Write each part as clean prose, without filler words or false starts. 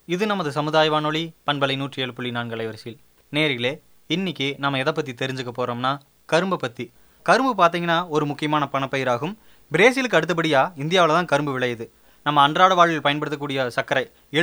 இது நமது சமுதாய வானொலி பண்பலை 107.4 அலைவரிசையில். நேயர்களே, இன்னைக்கு நம்ம எதை பற்றி தெரிஞ்சுக்க போகிறோம்னா கரும்பை பற்றி. கரும்பு பார்த்தீங்கன்னா ஒரு முக்கியமான பணப்பயிராகும். பிரேசிலுக்கு அடுத்தபடியாக இந்தியாவில் தான் கரும்பு விளையுது. நம்ம அன்றாட வாழ்வில் பயன்படுத்தக்கூடிய சர்க்கரை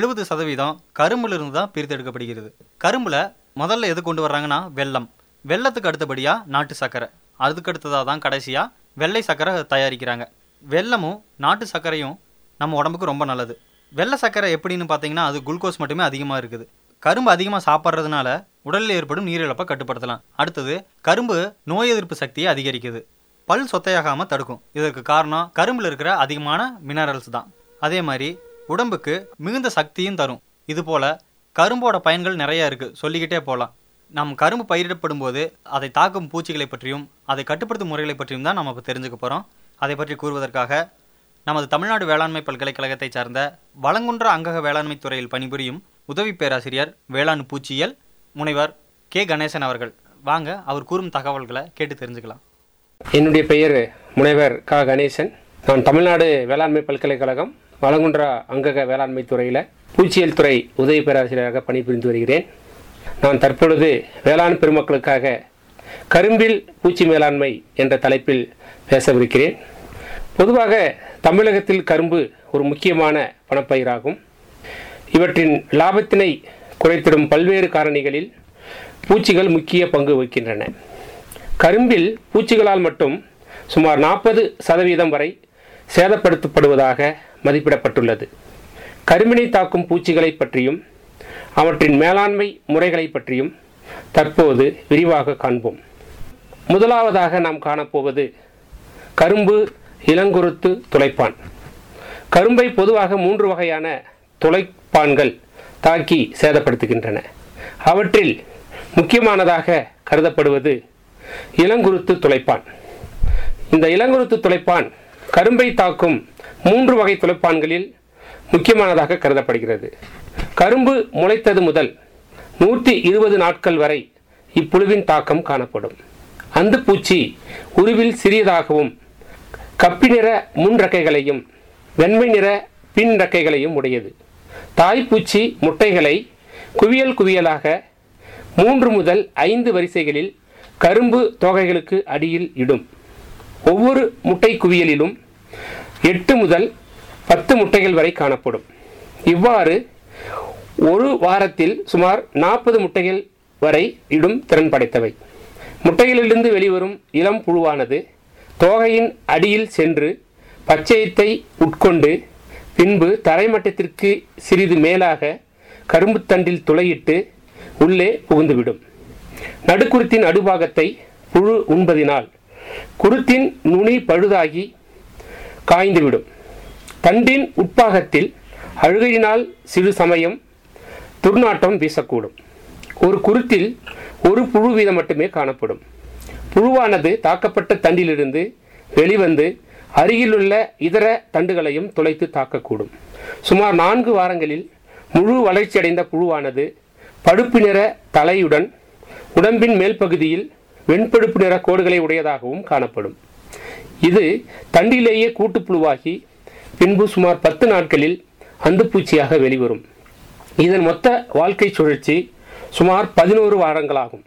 70% கரும்புலிருந்து தான் பிரித்தெடுக்கப்படுகிறது. கரும்பில் முதல்ல எது கொண்டு வர்றாங்கன்னா வெல்லம். வெல்லத்துக்கு அடுத்தபடியாக நாட்டு சர்க்கரை, அதுக்கடுத்ததாக தான் கடைசியாக வெள்ளை சர்க்கரை தயாரிக்கிறாங்க. வெல்லமும் நாட்டு சர்க்கரையும் நம்ம உடம்புக்கு ரொம்ப நல்லது. வெள்ளை சர்க்கரை எப்படின்னு பார்த்தீங்கன்னா அது குளுக்கோஸ் மட்டுமே அதிகமாக இருக்குது. கரும்பு அதிகமாக சாப்பிட்றதுனால உடலில் ஏற்படும் நீரிழப்பை கட்டுப்படுத்தலாம். அடுத்தது, கரும்பு நோய் எதிர்ப்பு சக்தியை அதிகரிக்குது, பல் சொத்தையாகாமல் தடுக்கும். இதற்கு காரணம் கரும்பில் இருக்கிற அதிகமான மினரல்ஸ் தான். அதே மாதிரி உடம்புக்கு மிகுந்த சக்தியும் தரும். இதுபோல் கரும்போட பயன்கள் நிறைய இருக்குது, சொல்லிக்கிட்டே போகலாம். நம் கரும்பு பயிரிடப்படும் போது அதை தாக்கும் பூச்சிகளை பற்றியும் அதை கட்டுப்படுத்தும் முறைகளை பற்றியும் தான் நம்ம இப்போ தெரிஞ்சுக்க போகிறோம். அதை பற்றி கூறுவதற்காக நமது தமிழ்நாடு வேளாண்மை பல்கலைக்கழகத்தை சார்ந்த வளங்குன்ற அங்கக வேளாண்மை துறையில் பணிபுரியும் உதவி பேராசிரியர் வேளாண் பூச்சியியல் முனைவர் கே கணேசன் அவர்கள். வாங்க அவர் கூறும் தகவல்களை கேட்டு தெரிஞ்சுக்கலாம். என்னுடைய பெயர் முனைவர் க கணேசன். நான் தமிழ்நாடு வேளாண்மை பல்கலைக்கழகம் வளங்குன்றா அங்கக வேளாண்மை துறையில் பூச்சியியல் துறை உதவி பேராசிரியராக பணிபுரிந்து வருகிறேன். நான் தற்பொழுது வேளாண் பெருமக்களுக்காக கரும்பில் பூச்சி மேலாண்மை என்ற தலைப்பில் பேசவிருக்கிறேன். பொதுவாக தமிழகத்தில் கரும்பு ஒரு முக்கியமான பணப்பயிராகும். இவற்றின் லாபத்தினை குறைத்திடும் பல்வேறு காரணிகளில் பூச்சிகள் முக்கிய பங்கு வகிக்கின்றன. கரும்பில் பூச்சிகளால் மட்டும் சுமார் 40% வரை சேதப்படுத்தப்படுவதாக மதிப்பிடப்பட்டுள்ளது. கரும்பினை தாக்கும் பூச்சிகளை பற்றியும் அவற்றின் மேலாண்மை முறைகளை பற்றியும் தற்போது விரிவாக காண்போம். முதலாவதாக நாம் காணப்போவது கரும்பு இளங்குருத்து துளைப்பான். கரும்பை பொதுவாக 3 வகையான துளைப்பான்கள் தாக்கி சேதப்படுத்துகின்றன. அவற்றில் முக்கியமானதாக கருதப்படுவது இளங்குருத்து துளைப்பான். இந்த இளங்குருத்து துளைப்பான் கரும்பை தாக்கும் 3 வகை துளைப்பான்களில் முக்கியமானதாக கருதப்படுகிறது. கரும்பு முளைத்தது முதல் 120 நாட்கள் வரை இப்புழுவின் தாக்கம் காணப்படும். அந்த பூச்சி உருவில் சிறியதாகவும் கப்பி நிற முன் ரெக்கைகளையும் வெண்மை நிற பின் ரெக்கைகளையும் உடையது. தாய்ப்பூச்சி முட்டைகளை குவியல் குவியலாக 3 முதல் 5 வரிசைகளில் கரும்பு தோகைகளுக்கு அடியில் இடும். ஒவ்வொரு முட்டை குவியலிலும் 8 முதல் 10 முட்டைகள் வரை காணப்படும். இவ்வாறு ஒரு வாரத்தில் சுமார் 40 முட்டைகள் வரை இடும் திறன் படைத்தவை. முட்டைகளிலிருந்து வெளிவரும் இளம் புழுவானது தோகையின் அடியில் சென்று பச்சையத்தை உட்கொண்டு பின்பு தரைமட்டத்திற்கு சிறிது மேலாக கரும்பு தண்டில் துளையிட்டு உள்ளே புகுந்துவிடும். நடுக்குருத்தின் அடுபாகத்தை புழு உண்பதினால் குருத்தின் நுனி பழுதாகி காய்ந்துவிடும். தண்டின் உட்பாகத்தில் அழுகையினால் சிறு சமயம் துர்நாற்றம் வீசக்கூடும். ஒரு குருத்தில் ஒரு புழு வீதம் மட்டுமே காணப்படும். புழுவானது தாக்கப்பட்ட தண்டிலிருந்து வெளிவந்து அருகிலுள்ள இதர தண்டுகளையும் துளைத்து தாக்கக்கூடும். சுமார் 4 வாரங்களில் முழு வளர்ச்சியடைந்த புழுவானது பழுப்பு நிற தலையுடன் உடம்பின் மேல் பகுதியில் வெண்பழுப்பு நிற கோடுகளை உடையதாகவும் காணப்படும். இது தண்டிலேயே கூட்டுப்புழுவாகி பின்பு சுமார் 10 நாட்களில் அந்துப்பூச்சியாக வெளிவரும். இதன் மொத்த வாழ்க்கை சுழற்சி சுமார் 11 வாரங்களாகும்.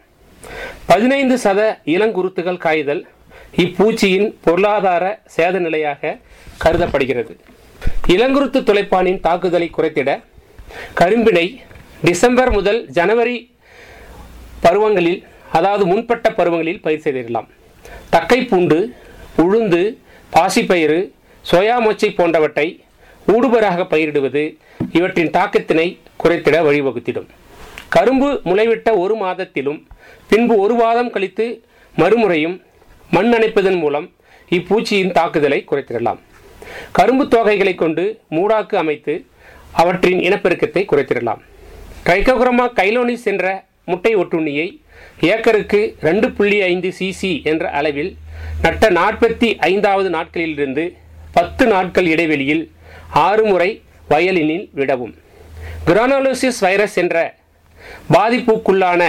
15% இளங்குருத்துகள் காய்தல் இப்பூச்சியின் பொருளாதார சேத நிலையாக கருதப்படுகிறது. இளங்குருத்து துளைப்பானின் தாக்குதலை குறைத்திட கரும்பினை டிசம்பர் முதல் ஜனவரி பருவங்களில், அதாவது முன்பட்ட பருவங்களில் பயிர் செய்திடலாம். தக்கைப்பூண்டு, உளுந்து, பாசிப்பயிறு, சோயா மொச்சை போன்றவற்றை ஊடுபராக பயிரிடுவது இவற்றின் தாக்கத்தினை குறைத்திட வழிவகுத்திடும். கரும்பு முளைவிட்ட 1 மாதத்திலும் பின்பு 1 மாதம் கழித்து மறுமுறையும் மண் அணைப்பதன் மூலம் இப்பூச்சியின் தாக்குதலை குறைத்திடலாம். கரும்பு தோகைகளை கொண்டு மூடாக்கு அமைத்து அவற்றின் இனப்பெருக்கத்தை குறைத்திடலாம். ட்ரைகோக்ரோமா கைலோனிஸ் என்ற முட்டை ஒட்டுண்ணியை ஏக்கருக்கு 2.5 cc என்ற அளவில் நட்ட 45வது நாட்களிலிருந்து 10 நாட்கள் இடைவெளியில் 6 முறை வயலினில் விடவும். கிரானுலோசிஸ் வைரஸ் என்ற பாதிப்புக்குள்ளான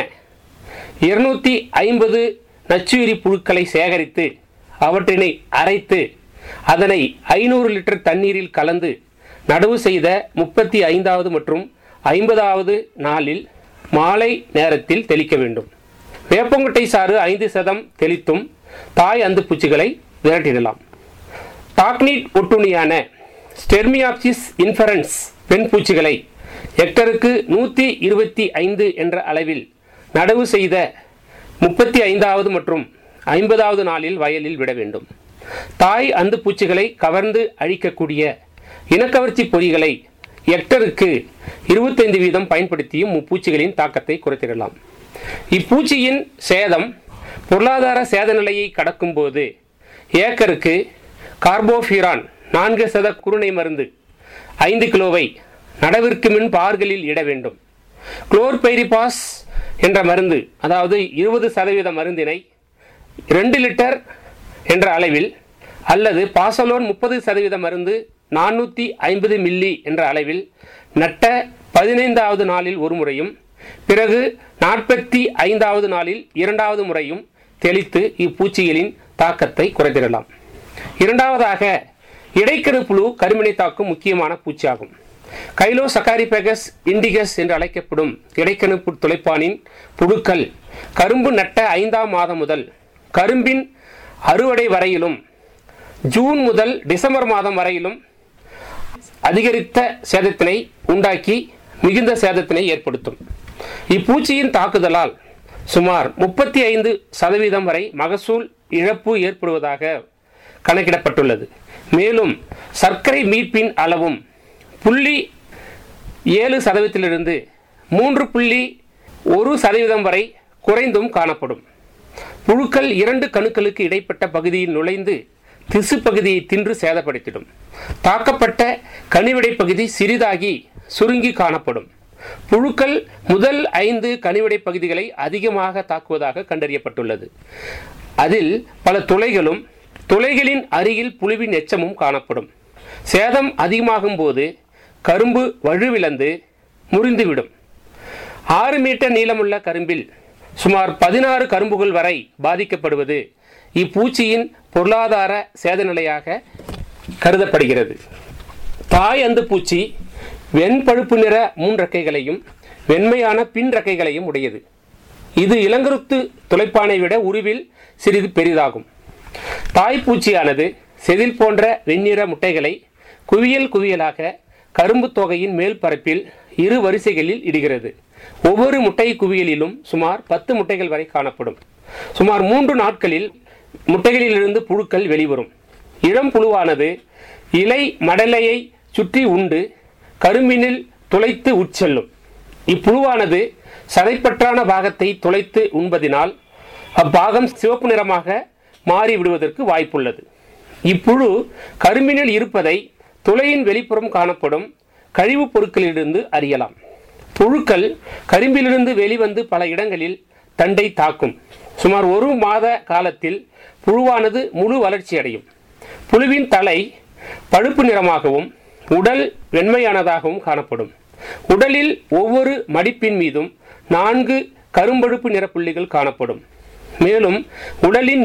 250 நச்சுயிரி புழுக்களை சேகரித்து அவற்றினை அரைத்து அதனை 500 லிட்டர் தண்ணீரில் கலந்து நடவு செய்த 35வது மற்றும் 50வது நாளில் மாலை நேரத்தில் தெளிக்க வேண்டும். வேப்பங்கொட்டை சாறு 5% தெளித்தும் தாய் அந்து பூச்சிகளை விரட்டிடலாம். டாக்னீட் ஒட்டுண்ணியான ஸ்டெர்மியாப்சிஸ் இன்ஃபரன்ஸ் பெண் பூச்சிகளை ஹெக்டருக்கு 125 என்ற அளவில் நடவு செய்த 35வது மற்றும் 50வது நாளில் வயலில் விட வேண்டும். தாய் அந்து பூச்சிகளை கவர்ந்து அழிக்கக்கூடிய இனக்கவர்ச்சி பொறிகளை ஹெக்டருக்கு 25% பயன்படுத்தியும் பூச்சிகளின் தாக்கத்தை குறைத்திடலாம். இப்பூச்சியின் சேதம் பொருளாதார சேத நிலையை கடக்கும் போது ஏக்கருக்கு கார்போஃபிரான் 4% குருணை மருந்து 5 கிலோவை நடவிற்கு முன் பார்களில் இட வேண்டும். குளோர்பைரிபாஸ் என்ற மருந்து, அதாவது 20% மருந்தினை 2 லிட்டர் என்ற அளவில் அல்லது பாசலோன் 30% மருந்து 450 மில்லி என்ற அளவில் நட்ட 15வது நாளில் ஒரு முறையும் பிறகு 45வது நாளில் 2வது முறையும் தெளித்து இப்பூச்சிகளின் தாக்கத்தை குறைத்திடலாம். இரண்டாவதாக, இடைக்கணு புழு கரும்பினை தாக்கும் முக்கியமான பூச்சியாகும். கைலோசகாரிபெகஸ் இண்டிகஸ் என்று அழைக்கப்படும் இடைக்கணு துளைப்பானின் புழுக்கள் கரும்பு நட்ட 5ஆம் மாதம் முதல் கரும்பின் அறுவடை வரையிலும் ஜூன் முதல் டிசம்பர் மாதம் வரையிலும் அதிகரித்த சேதத்தினை உண்டாக்கி மிகுந்த சேதத்தினை ஏற்படுத்தும். இப்பூச்சியின் தாக்குதலால் சுமார் 35% வரை மகசூல் இழப்பு ஏற்படுவதாக கணக்கிடப்பட்டுள்ளது. மேலும் சர்க்கரை மீட்பின் அளவும் 0.7% 3.1% வரை குறைந்தும் காணப்படும். புழுக்கள் 2 கணுக்களுக்கு இடைப்பட்ட பகுதியில் நுழைந்து திசு பகுதியை தின்று சேதப்படுத்திடும். தாக்கப்பட்ட கனிவிடை பகுதி சிறிதாகி சுருங்கி காணப்படும். புழுக்கள் முதல் 5 கனிவிடை பகுதிகளை அதிகமாக தாக்குவதாக கண்டறியப்பட்டுள்ளது. அதில் பல துளைகளும் துளைகளின் அருகில் புழுவின் எச்சமும் காணப்படும். சேதம் அதிகமாகும் போது கரும்பு வலுவிழந்து முறிந்துவிடும். 6 மீட்டர் நீளமுள்ள கரும்பில் சுமார் 16 கரும்புகள் வரை பாதிக்கப்படுவது இப்பூச்சியின் பொருளாதார சேத நிலையாக கருதப்படுகிறது. தாய் அந்து பூச்சி வெண்பழுப்பு நிற முன் ரெக்கைகளையும் வெண்மையான பின் ரெக்கைகளையும் உடையது. இது இளங்கருத்து துளைப்பானை விட உருவில் சிறிது பெரிதாகும். தாய்ப்பூச்சியானது செதில் போன்ற வெண்ணிற முட்டைகளை குவியல் குவியலாக கரும்பு தொகையின் மேல் பரப்பில் 2 வரிசைகளில் இடுகிறது. ஒவ்வொரு முட்டை குவியலிலும் சுமார் 10 முட்டைகள் வரை காணப்படும். சுமார் 3 நாட்களில் முட்டைகளிலிருந்து புழுக்கள் வெளிவரும். இளம் புழுவானது இலை மடலையை சுற்றி உண்டு கரும்பினில் துளைத்து உட்செல்லும். இப்புழுவானது சதைப்பற்றான பாகத்தை துளைத்து உண்பதினால் அப்பாகம் சிவப்பு நிறமாக மாறிவிடுவதற்கு வாய்ப்புள்ளது. இப்புழு கரும்பினில் இருப்பதை துளையின் வெளிப்புறம் காணப்படும் கழிவுப் பொருட்களிலிருந்து அறியலாம். புழுக்கள் கரும்பிலிருந்து வெளிவந்து பல இடங்களில் தண்டை தாக்கும். சுமார் 1 மாத காலத்தில் புழுவானது முழு வளர்ச்சி அடையும். புழுவின் தலை பழுப்பு நிறமாகவும் உடல் வெண்மையானதாகவும் காணப்படும். உடலில் ஒவ்வொரு மடிப்பின் மீதும் 4 கரும்பழுப்பு நிற புள்ளிகள் காணப்படும். மேலும் உடலின்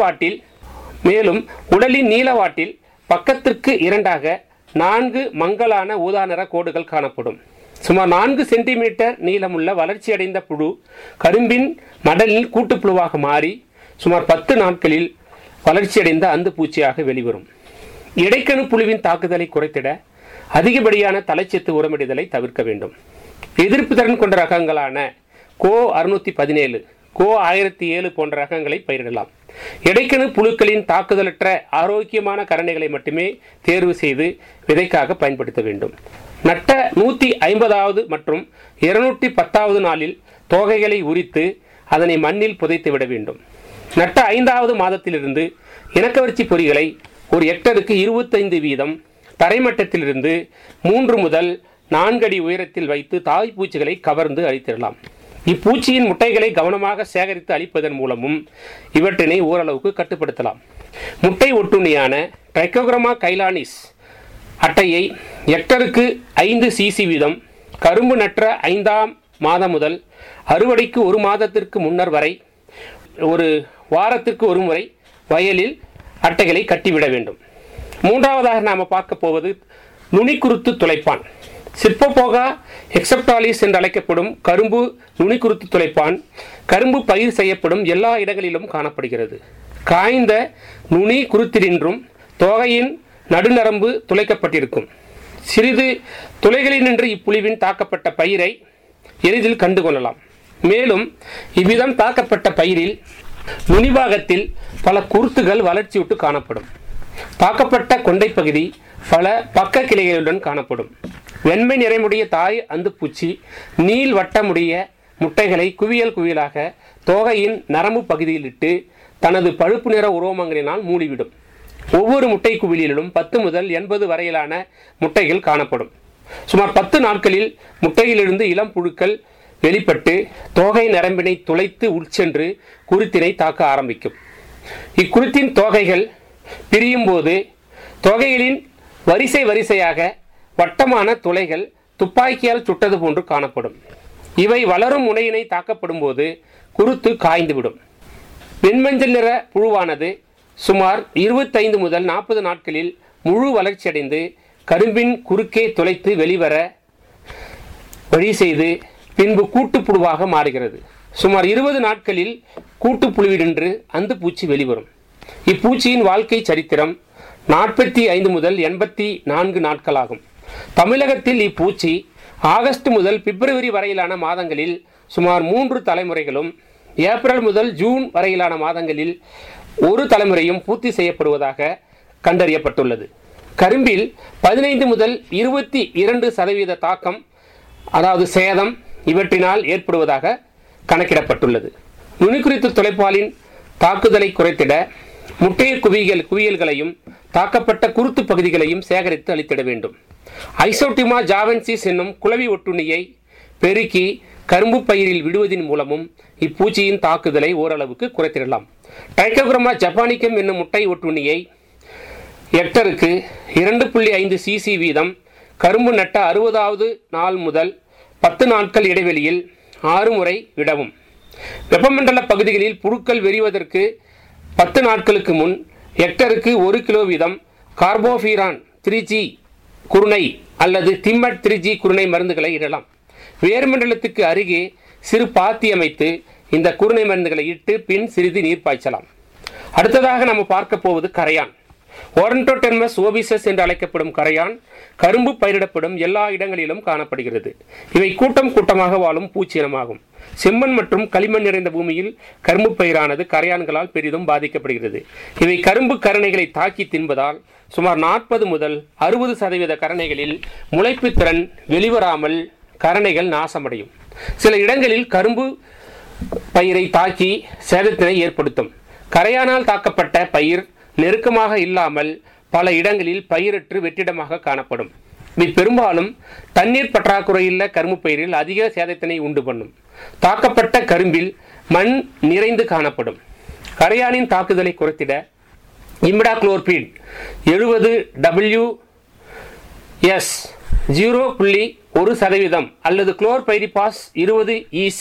நீளவாட்டில் பக்கத்திற்கு 2ஆக 4 மங்கலான ஊதா நிற கோடுகள் காணப்படும். சுமார் 4 சென்டிமீட்டர் நீளமுள்ள வளர்ச்சியடைந்த புழு கரும்பின் மடலில் கூட்டுப்புழுவாக மாறி சுமார் 10 நாட்களில் வளர்ச்சியடைந்த அந்து பூச்சியாக வெளிவரும். இடைக்கணு புழுவின் தாக்குதலை குறைத்திட அதிகப்படியான தலைச்சத்து உரமிடுதலை தவிர்க்க வேண்டும். எதிர்ப்பு திறன் கொண்ட ரகங்களான கோ 617, கோ 1007 போன்ற ரகங்களை பயிரிடலாம். இடைக்கணு புழுக்களின் தாக்குதலற்ற ஆரோக்கியமான கரணைகளை மட்டுமே தேர்வு செய்து விதைக்காக பயன்படுத்த வேண்டும். நட்ட 150வது மற்றும் 210வது நாளில் தோகைகளை உரித்து அதனை மண்ணில் புதைத்து விட வேண்டும். நட்ட 5வது மாதத்திலிருந்து இனக்கவர்ச்சி பொறிகளை ஒரு ஹெக்டருக்கு 25 வீதம் தரைமட்டத்திலிருந்து 3 முதல் 4 அடி உயரத்தில் வைத்து தாய்ப்பூச்சிகளை கவர்ந்து அழித்திடலாம். இப்பூச்சியின் முட்டைகளை கவனமாக சேகரித்து அளிப்பதன் மூலமும் இவற்றினை ஓரளவுக்கு கட்டுப்படுத்தலாம். முட்டை ஒட்டுண்ணியான ட்ரைகோகிராமா கைலானிஸ் அட்டையை ஹெக்டருக்கு 5 cc வீதம் கரும்பு நற்ற 5ஆம் மாதம் முதல் அறுவடைக்கு 1 மாதத்திற்கு முன்னர் வரை ஒரு வாரத்திற்கு ஒரு முறை வயலில் அட்டைகளை கட்டிவிட வேண்டும். மூன்றாவதாக நாம் பார்க்க போவது நுனிக்குருத்து துளைப்பான். சிற்போபோகா எக்ஸப்டாலிஸ் என்று அழைக்கப்படும் கரும்பு நுனிக்குருத்து துளைப்பான் கரும்பு பயிர் செய்யப்படும் எல்லா இடங்களிலும் காணப்படுகிறது. காய்ந்த நுனி குருத்தினின்றும் தோகையின் நடுநரம்பு துளைக்கப்பட்டிருக்கும். சிறிது துளைகளினின்று இப்புழுவின் தாக்கப்பட்ட பயிரை எளிதில் கண்டுகொள்ளலாம். மேலும் இவ்விதம் தாக்கப்பட்ட பயிரில் நுனிபாகத்தில் பல குருத்துகள் வளர்ச்சியுட்டு காணப்படும். தாக்கப்பட்ட கொண்டை பகுதி பல பக்க கிளைகளுடன் காணப்படும். வெண்மை நிறமுடைய தாய் அந்துப்பூச்சி நீள் வட்டமுடைய முட்டைகளை குவியல் குவியலாக தோகையின் நரம்பு பகுதியில் இட்டு தனது பழுப்பு நிற உரோமங்களினால் மூடிவிடும். ஒவ்வொரு முட்டை குவியலிலும் 10 முதல் 80 வரையிலான முட்டைகள் காணப்படும். சுமார் 10 நாட்களில் முட்டையிலிருந்து இளம் புழுக்கள் வெளிப்பட்டு தோகை நரம்பினை துளைத்து உட்சென்று குருத்தினை தாக்க ஆரம்பிக்கும். இக்குருத்தின் தோகைகள் பிரியும் போது தோகைகளின் வரிசை வரிசையாக வட்டமான துளைகள் துப்பாக்கியால் சுட்டது போன்று காணப்படும். இவை வளரும் முனையினை தாக்கப்படும் போது குருத்து காய்ந்துவிடும். வெண்மஞ்சள் நிற புழுவானது சுமார் 25 முதல் 40 நாட்களில் முழு வளர்ச்சியடைந்து கரும்பின் குறுக்கே துளைத்து வெளிவர வழி செய்து பின்பு கூட்டுப்புழுவாக மாறுகிறது. சுமார் 20 நாட்களில் கூட்டுப்புழுவினின்று அந்துப்பூச்சி வெளிவரும். இப்பூச்சியின் வாழ்க்கை சரித்திரம் 45 முதல் 84 நாட்களாகும். தமிழகத்தில் இப்பூச்சி ஆகஸ்ட் முதல் பிப்ரவரி வரையிலான மாதங்களில் சுமார் 3 தலைமுறைகளும் ஏப்ரல் முதல் ஜூன் வரையிலான மாதங்களில் ஒரு தலைமுறையும் பூர்த்தி செய்யப்படுவதாக கண்டறியப்பட்டுள்ளது. கரும்பில் 15 முதல் 22% தாக்கம் அதாவது சேதம் இவற்றினால் ஏற்படுவதாக கணக்கிடப்பட்டுள்ளது. நுனிக்குருத்து துளைப்பாலின் தாக்குதலை குறைத்திட முட்டையை குவியல்களையும் தாக்கப்பட்ட குருத்து பகுதிகளையும் சேகரித்து அளித்திட வேண்டும். ஐசோட்டிமா ஜாவென்சிஸ் என்னும் குளவி ஒட்டுண்ணியை பெருக்கி கரும்பு பயிரில் விடுவதன் மூலமும் இப்பூச்சியின் தாக்குதலை ஓரளவுக்கு குறைத்திடலாம். ட்ரைகோகிராமா ஜப்பானிக்கம் என்னும் முட்டை ஒட்டுண்ணியை ஹெக்டருக்கு 2.5 cc வீதம் கரும்பு நட்ட 60வது நாள் முதல் 10 நாட்கள் இடைவெளியில் 6 முறை விடவும். வெப்பமண்டல பகுதிகளில் புழுக்கள் வெறிவதற்கு 10 நாட்களுக்கு முன் ஹெக்டருக்கு 1 கிலோ வீதம் கார்போஃபிரான் 3G குருணை அல்லது திம்மட் 3G குருணை மருந்துகளை இடலாம். வேர்மண்டலத்துக்கு அருகே சிறு பாத்தி அமைத்து இந்த குருணை மருந்துகளை இட்டு பின் சிறிது நீர் பாய்ச்சலாம். அடுத்ததாக நம்ம பார்க்க போவது கரையான். ஓரண்டோடெர்மஸ் ஓபிசஸ் என்று அழைக்கப்படும் கரையான் கரும்பு பயிரிடப்படும் எல்லா இடங்களிலும் காணப்படுகிறது. இவை கூட்டம் கூட்டமாக வாழும் பூச்சினமாகும். செம்மண் மற்றும் களிமண் நிறைந்த பூமியில் கரும்பு பயிரானது கரையான்களால் பெரிதும் பாதிக்கப்படுகிறது. இவை கரும்பு கரணைகளை தாக்கி தின்பதால் சுமார் 40 முதல் 60% கரணைகளில் முளைப்பு திறன் வெளிவராமல் கரணைகள் நாசமடையும். சில இடங்களில் கரும்பு பயிரை தாக்கி சேதத்தினை ஏற்படுத்தும். கரையானால் தாக்கப்பட்ட பயிர் நெருக்கமாக இல்லாமல் பல இடங்களில் பயிரற்று வெற்றிடமாக காணப்படும். இது பெரும்பாலும் தண்ணீர் பற்றாக்குறையுள்ள கரும்பு பயிரில் அதிக சேதத்தினை உண்டு பண்ணும். தாக்கப்பட்ட கரும்பில் மண் நிறைந்து காணப்படும். கரையானின் தாக்குதலை குறைத்திட இமிடாக்ளோர்பிட் 70 WS 0.1% அல்லது குளோர்பைரிபாஸ் 20 EC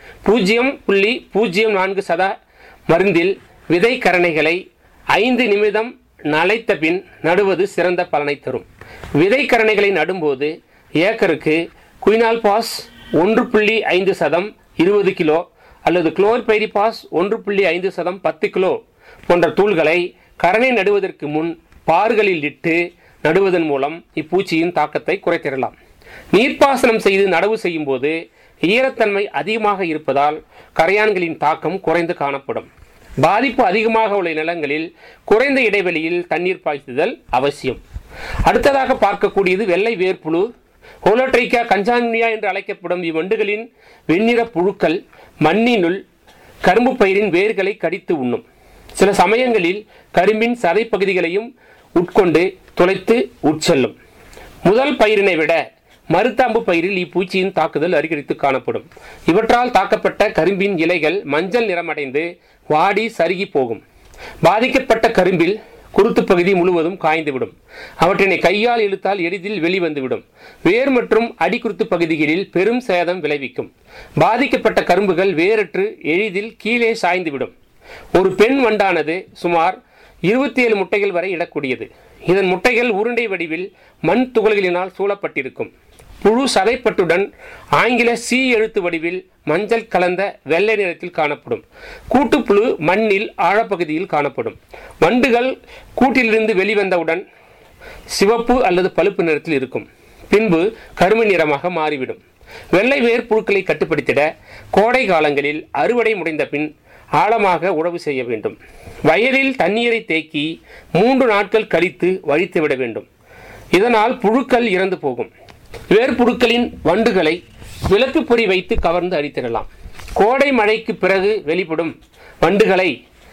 0.04% மருந்தில் விதை கரணைகளை 5 நிமிடம் நனைத்த பின் நடுவது சிறந்த பலனை தரும். விதை கரணைகளை நடும்போது ஏக்கருக்கு குயினால்பாஸ் 1.5% 20 கிலோ அல்லது குளோர்பைரிபாஸ் 1.5% 10 கிலோ போன்ற தூள்களை கரணை நடுவதற்கு முன் பார்களில் இட்டு நடுவதன் மூலம் இப்பூச்சியின் தாக்கத்தை குறைத்திடலாம். நீர்ப்பாசனம் செய்து நடவு செய்யும் போது ஈரத்தன்மை அதிகமாக இருப்பதால் கரையான்களின் தாக்கம் குறைந்து காணப்படும். பாதிப்பு அதிகமாக உள்ள நிலங்களில் குறைந்த இடைவெளியில் தண்ணீர் பாய்ச்சுதல் அவசியம். அடுத்ததாக பார்க்கக்கூடியது வெள்ளை வேர்ப்புழு ஹோலோட்ரைக்கா கஞ்சானியா என்று அழைக்கப்படும் இவ்வண்டுகளின் வெண்ணிற புழுக்கள் மண்ணினுள் கரும்பு பயிரின் வேர்களை கடித்து உண்ணும். சில சமயங்களில் கரும்பின் சதை பகுதிகளையும் உட்கொண்டு துளைத்து உட்செல்லும். முதல் பயிரினை விட மருத்தாம்பு பயிரில் இப்பூச்சியின் தாக்குதல் அதிகரித்து காணப்படும். இவற்றால் தாக்கப்பட்ட கரும்பின் இலைகள் மஞ்சள் நிறமடைந்து வாடி சருகி போகும். பாதிக்கப்பட்ட கரும்பில் குருத்து பகுதி முழுவதும் காய்ந்துவிடும். அவற்றினை கையால் இழுத்தால் எளிதில் வெளிவந்துவிடும். வேர் மற்றும் அடிக்குருத்து பகுதிகளில் பெரும் சேதம் விளைவிக்கும். பாதிக்கப்பட்ட கரும்புகள் வேரற்று எளிதில் கீழே சாய்ந்துவிடும். ஒரு பெண் வண்டானது சுமார் 27 முட்டைகள் வரை இடக்கூடியது. இதன் முட்டைகள் உருண்டை வடிவில் மண் துகள்களினால் சூழப்பட்டிருக்கும். புழு சதைப்பட்டுடன் ஆங்கில சி எழுத்து வடிவில் மஞ்சள் கலந்த வெள்ளை நிறத்தில் காணப்படும். கூட்டுப்புழு மண்ணில் ஆழப்பகுதியில் காணப்படும். வண்டுகள் கூட்டிலிருந்து வெளிவந்தவுடன் சிவப்பு அல்லது பழுப்பு நிறத்தில் இருக்கும். பின்பு கருமை நிறமாக மாறிவிடும். வெள்ளை வேர் புழுக்களை கட்டுப்படுத்திட கோடை காலங்களில் அறுவடை முடிந்த பின் ஆழமாக உழவு செய்ய வேண்டும். வயலில் தண்ணீரை தேக்கி 3 நாட்கள் கழித்து வழித்து விட வேண்டும். இதனால் புழுக்கள் இறந்து போகும். வேர்ப்புழுக்களின் வண்டுகளை விளக்கு பொறி வைத்து கவர்ந்து அழித்திடலாம். கோடை மழைக்கு பிறகு வெளிப்படும் வண்டுகளை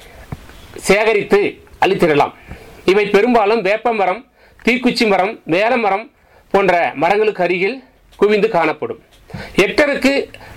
சேகரித்து அழித்திடலாம். இவை பெரும்பாலும் வேப்ப மரம், தீக்குச்சி மரம், வேல மரம் போன்ற மரங்களுக்கு அருகில் குவிந்து காணப்படும். ஹெக்டருக்கு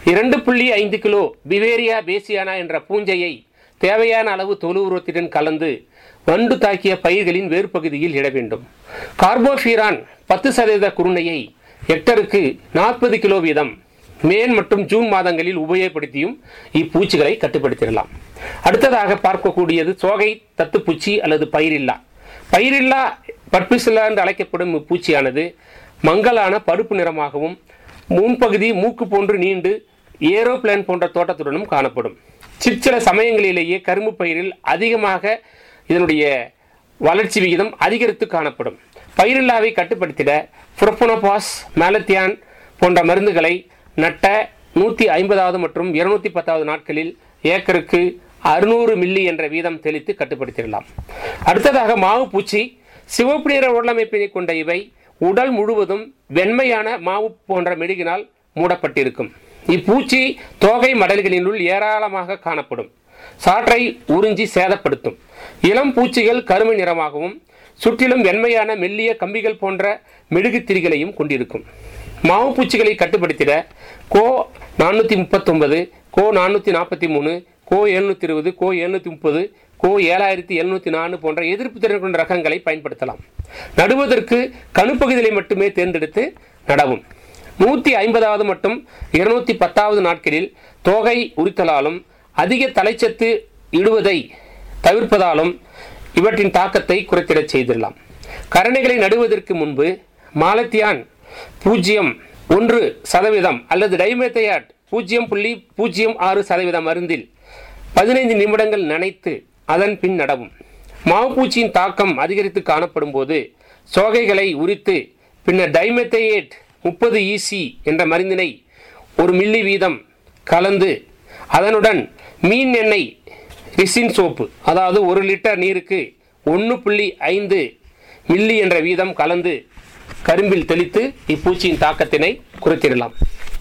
2.5 கிலோ பிவேரியா பேசியானா என்ற பூஞ்சையை தேவையான அளவு தொழு உரத்துடன் கலந்து வண்டு தாக்கிய பயிர்களின் வேறு பகுதியில் இட வேண்டும். கார்போஃபிரான் 10% குருணையை ஹெக்டருக்கு 40 கிலோ வீதம் மே மற்றும் ஜூன் மாதங்களில் உபயோகப்படுத்தியும் இப்பூச்சிகளை கட்டுப்படுத்திடலாம். அடுத்ததாக பார்க்கக்கூடியது சோகை தத்துப்பூச்சி அல்லது பயிரில்லா பர்பிசில்லா என்று அழைக்கப்படும் இப்பூச்சியானது மங்கலான பருப்பு நிறமாகவும் முன்பகுதி மூக்கு போன்று நீண்டு ஏரோப்ளேன் போன்ற தோட்டத்துடனும் காணப்படும். சிற்சில சமயங்களிலேயே கரும்பு பயிரில் அதிகமாக இதனுடைய வளர்ச்சி விகிதம் அதிகரித்து காணப்படும். பயிரில்லாவை கட்டுப்படுத்திட புரோபனோபாஸ், மேலத்தியான் போன்ற மருந்துகளை நட்ட 150வது மற்றும் 210வது நாட்களில் ஏக்கருக்கு 600 மில்லி என்ற வீதம் தெளித்து கட்டுப்படுத்திடலாம். அடுத்ததாக மாவு பூச்சி. சிவப்பு நிற உடலமைப்பினை கொண்ட இவை உடல் முழுவதும் வெண்மையான மாவு போன்ற மெழுகினால் மூடப்பட்டிருக்கும். இப்பூச்சி தோகை மடல்களினுள் ஏராளமாக காணப்படும். சாற்றை உறிஞ்சி சேதப்படுத்தும். இளம் பூச்சிகள் கருமை நிறமாகவும் சுற்றிலும் வெண்மையான மெல்லிய கம்பிகள் போன்ற மெழுகு திரிகளையும் கொண்டிருக்கும். மாவு பூச்சிகளை கட்டுப்படுத்திட கோ 439, கோ 443, கோ 720, கோ 730, கோ 7704 போன்ற எதிர்ப்பு திறன் கொண்ட ரகங்களை பயன்படுத்தலாம். நடுவதற்கு கணுப்பகுதிகளை மட்டுமே தேர்ந்தெடுத்து நடவும். 150வது மற்றும் 210வது நாட்களில் தோகை உரித்தலாலும் அதிக தலைச்சத்து இடுவதை தவிர்ப்பதாலும் இவற்றின் தாக்கத்தை குறைத்திடச் செய்திடலாம். கரணைகளை நடுவதற்கு முன்பு மாலத்தியான் 0.1% அல்லது டைமெத்தையாட் 0.06% மருந்தில் 15 நிமிடங்கள் நனைத்து அதன் பின் நடவும். மாவுப்பூச்சியின் தாக்கம் அதிகரித்து காணப்படும் போது சோகைகளை உரித்து பின்னர் டைமெத்தையேட் 30 EC என்ற மருந்தினை 1 மில்லி வீதம் கலந்து அதனுடன் மீன் எண்ணெய் ரிசின் சோப்பு, அதாவது 1 லிட்டர் நீருக்கு 1.5 மில்லி என்ற வீதம் கலந்து கரும்பில் தெளித்து இப்பூச்சியின் தாக்கத்தினை குறைத்திடலாம்.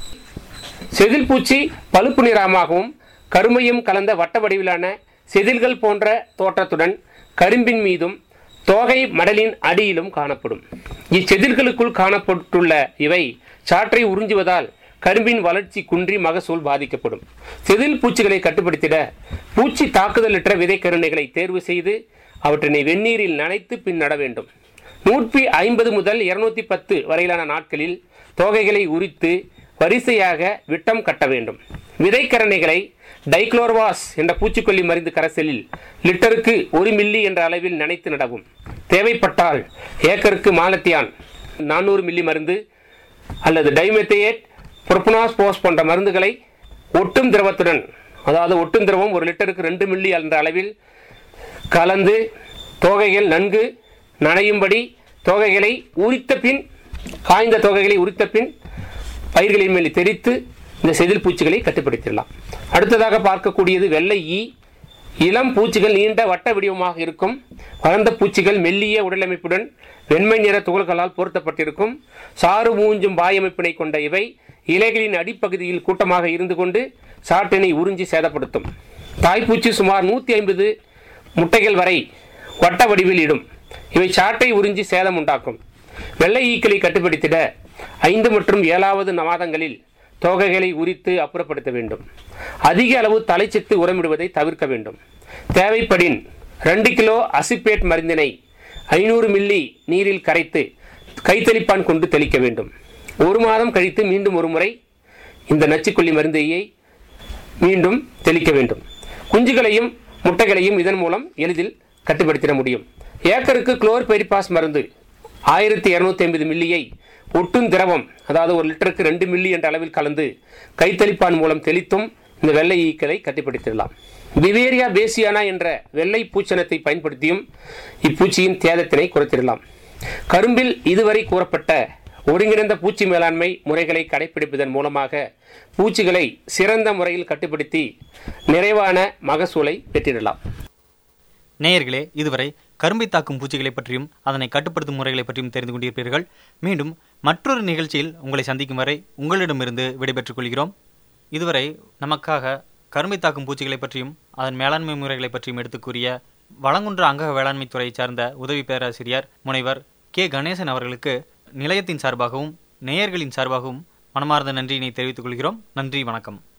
செதில் பூச்சி பழுப்பு நிறமாகவும் கருமையும் கலந்த வட்ட வடிவிலான செதில்கள் போன்ற தோற்றத்துடன் கரும்பின் மீதும் தோகை மடலின் அடியிலும் காணப்படும். இச்செதில்களுக்குள் காணப்பட்டுள்ள இவை சாற்றை உறிஞ்சுவதால் கரும்பின் வளர்ச்சி குன்றி மகசூல் பாதிக்கப்படும். செதில் பூச்சிகளை கட்டுப்படுத்திட பூச்சி தாக்குதலற்ற விதைக்கருணைகளை தேர்வு செய்து அவற்றினை வெந்நீரில் நனைத்து பின் நட வேண்டும். 150 முதல் 210 வரையிலான நாட்களில் தோகைகளை உரித்து வரிசையாக விட்டம் கட்ட வேண்டும். விதைக்கரணைகளை டைக்ளோர்வாஸ் என்ற பூச்சிக்கொல்லி மருந்து கரைசலில் லிட்டருக்கு 1 மில்லி என்ற அளவில் நனைத்து நடவும். தேவைப்பட்டால் ஏக்கருக்கு மாலத்தியான் 400 மில்லி மருந்து அல்லது டைமெத்தையேட், புரோபனோபாஸ் போன்ற மருந்துகளை ஒட்டும் திரவத்துடன், அதாவது ஒட்டும் திரவம் 1 லிட்டருக்கு 2 மில்லி என்ற அளவில் கலந்து தோகைகள் நன்கு நனையும்படி தோகைகளை உரித்த பின், காய்ந்த தோகைகளை உரித்த பின் பயிர்களின் மேல் தெரித்து இந்த செதில் பூச்சிகளை கட்டுப்படுத்திடலாம். அடுத்ததாக பார்க்கக்கூடியது வெள்ளை ஈ. இளம் பூச்சிகள் நீண்ட வட்ட வடிவமாக இருக்கும். வளர்ந்த பூச்சிகள் மெல்லிய உடலமைப்புடன் வெண்மை நிற துகள்களால் பொருத்தப்பட்டிருக்கும். சாறு மூஞ்சும் வாயமைப்பினை கொண்ட இவை இலைகளின் அடிப்பகுதியில் கூட்டமாக இருந்து கொண்டு சாற்றினை உறிஞ்சி சேதப்படுத்தும். தாய்ப்பூச்சி சுமார் 150 முட்டைகள் வரை வட்ட வடிவில் இடும். இவை சாற்றை உறிஞ்சி சேதம் உண்டாக்கும். வெள்ளை ஈக்களை கட்டுப்படுத்திட 5 மற்றும் 7வது மாதங்களில் தோகைகளை உரித்து அப்புறப்படுத்த வேண்டும். அதிக அளவு தலைச்சத்து உரமிடுவதை தவிர்க்க வேண்டும். தேவைப்படின் 2 கிலோ அசிப்பேட் மருந்தினை 500 மில்லி நீரில் கரைத்து கைத்தெளிப்பான் கொண்டு தெளிக்க வேண்டும். 1 மாதம் கழித்து மீண்டும் ஒரு முறை இந்த நச்சுக்கொல்லி மருந்தையை மீண்டும் தெளிக்க வேண்டும். குஞ்சுகளையும் முட்டைகளையும் இதன் மூலம் எளிதில் கட்டுப்படுத்திட முடியும். ஏக்கருக்கு குளோர்பெரிபாஸ் மருந்து 1250 மில்லியை ஒட்டும் திரவம், அதாவது 1 லிட்டருக்கு 2 மில்லி என்ற அளவில் கலந்து கைத்தெளிப்பான் மூலம் தெளித்தும் இந்த வெள்ளை ஈக்களை கட்டுப்படுத்திடலாம். பிவேரியா பேசியானா என்ற வெள்ளை பூச்சனத்தை பயன்படுத்தியும் இப்பூச்சியின் சேதத்தினை குறைத்திடலாம். கரும்பில் இதுவரை கூறப்பட்ட ஒருங்கிணைந்த பூச்சி மேலாண்மை முறைகளை கடைபிடிப்பதன் மூலமாக பூச்சிகளை சிறந்த முறையில் கட்டுப்படுத்தி நிறைவான மகசூலை பெற்றிடலாம். நேயர்களே, இதுவரை கரும்பை தாக்கும் பூச்சிகளை பற்றியும் அதனை கட்டுப்படுத்தும் முறைகளை பற்றியும் தெரிந்து கொண்டிருப்பீர்கள். மீண்டும் மற்றொரு நிகழ்ச்சியில் உங்களை சந்திக்கும் வரை உங்களிடமிருந்து விடைபெற்றுக் கொள்கிறோம். இதுவரை நமக்காக கரும்பை தாக்கும் பூச்சிகளை பற்றியும் அதன் மேலாண்மை முறைகளை பற்றியும் எடுத்துக் கூறிய வளங்குன்ற அங்கக வேளாண்மை துறையை சார்ந்த உதவி பேராசிரியர் முனைவர் கே. கணேசன் அவர்களுக்கு நிலையத்தின் சார்பாகவும் நேயர்களின் சார்பாகவும் மனமார்ந்த நன்றியினை தெரிவித்துக் கொள்கிறோம். நன்றி, வணக்கம்.